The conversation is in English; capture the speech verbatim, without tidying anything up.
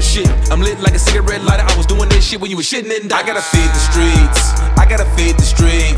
shit. I'm lit like a cigarette lighter. I was doing this shit when you was shitting and I gotta feed the streets. I gotta feed the streets.